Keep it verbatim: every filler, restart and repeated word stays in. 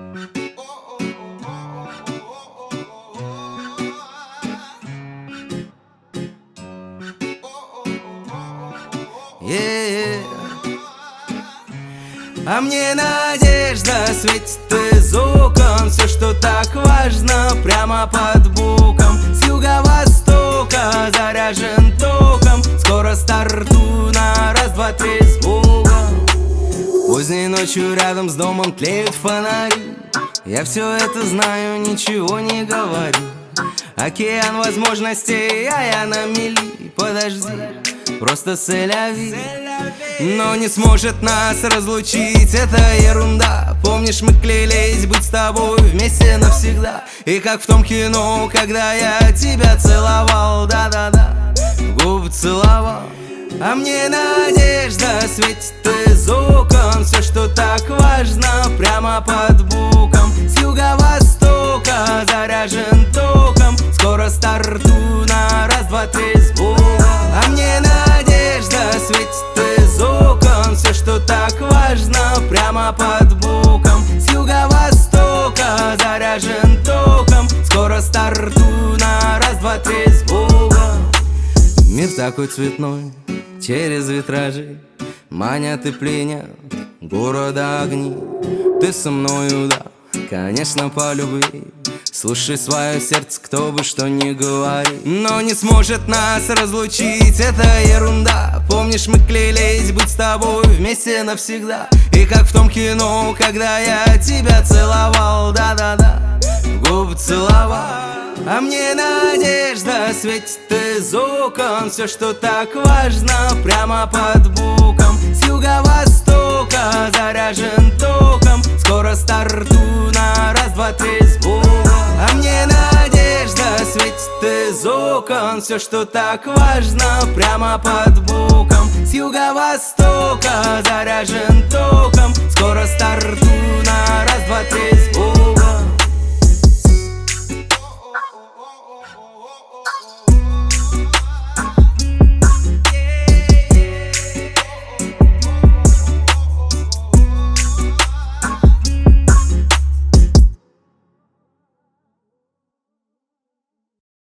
Yeah. А мне надежда светит из окон. Все, что так важно, прямо под боком. С юго-востока заряжен током. Скоро стартую на раз, два, три с Богом. Поздней ночью рядом с домом тлеют фонари. Я все это знаю, ничего не говорю. Океан возможностей, а я на мели. Подожди, просто сэляви. Но не сможет нас разлучить, это ерунда. Помнишь, мы клялись быть с тобой вместе навсегда. И как в том кино, когда я тебя целовал, да-да-да, в губы целовал. А мне надежда светит из окон. Все, что так важно, прямо под боком. С юго-востока заряжен током. Скоро стартую на раз, два, три с Богом. А мне надежда светит из окон. Все, что так важно, прямо под боком. С юго-востока заряжен током. Скоро стартую на раз, два, три с Богом. Мир такой цветной, через витражи манят и пленят города огни. Ты со мною, да, конечно, по любви. Слушай свое сердце, кто бы что ни говорил. Но не сможет нас разлучить, это ерунда. Помнишь, мы клялись быть с тобой вместе навсегда. И как в том кино, когда я тебя целовал, да-да-да, в губы целовал. А мне надежда светит из окон. Все, что так важно, прямо под боком. С юго-востока заряжен током. Скоро стартую на раз, два, три с Богом. А мне надежда светит из окон. Все, что так важно, прямо под боком. С юго-востока заряжен током. Скоро стартую на раз, два, три с Богом.